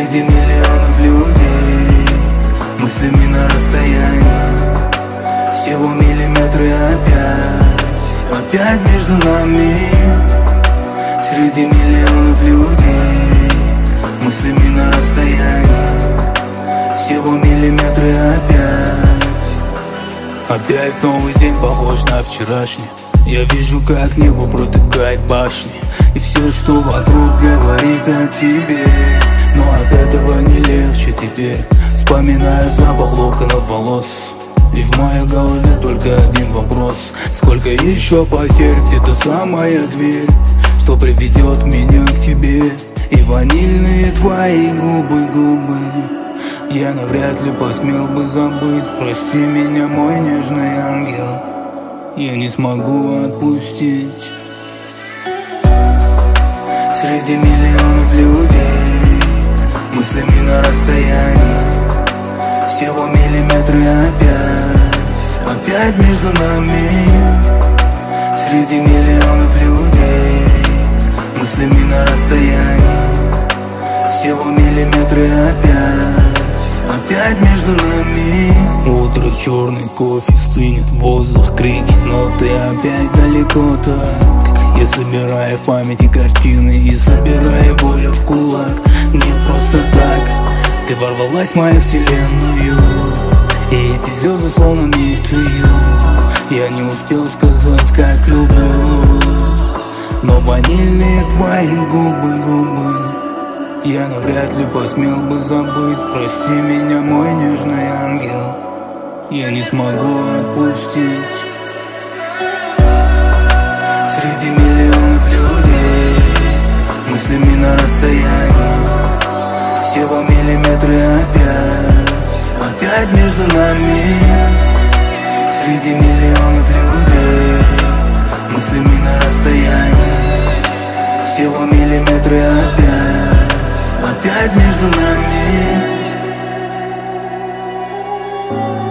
Среди миллионов людей, мыслями на расстоянии, всего миллиметры опять между нами. Среди миллионов людей, мыслями на расстоянии, всего миллиметры опять новый день похож на вчерашний. Я вижу, как небо протыкает башни, и все, что вокруг, говорит о тебе. Но от этого не легче теперь. Вспоминаю запах локонов волос, и в моей голове только один вопрос: сколько еще потерь, где та самая дверь, что приведет меня к тебе? И ванильные твои губы я навряд ли посмел бы забыть. Прости меня, мой нежный ангел, я не смогу отпустить. Среди миллионов людей, мыслями на расстоянии, всего миллиметры опять между нами. Среди миллионов людей, мыслями на расстоянии, всего миллиметры опять между нами. Утро, черный кофе, стынет воздух, крики, но ты опять далеко так. Я собираю в памяти картины и собираю волю в кулак. Не просто так, ты ворвалась в мою вселенную, и эти звезды словно мечтаю. Я не успел сказать, как люблю, но ванильные твои губы я навряд ли посмел бы забыть. Прости меня, мой нежный ангел, я не смогу отпустить. Среди миллионов людей, мыслями на расстоянии, всего миллиметры опять между нами. Среди миллионов людей, мыслями на расстоянии, всего миллиметры опять между нами.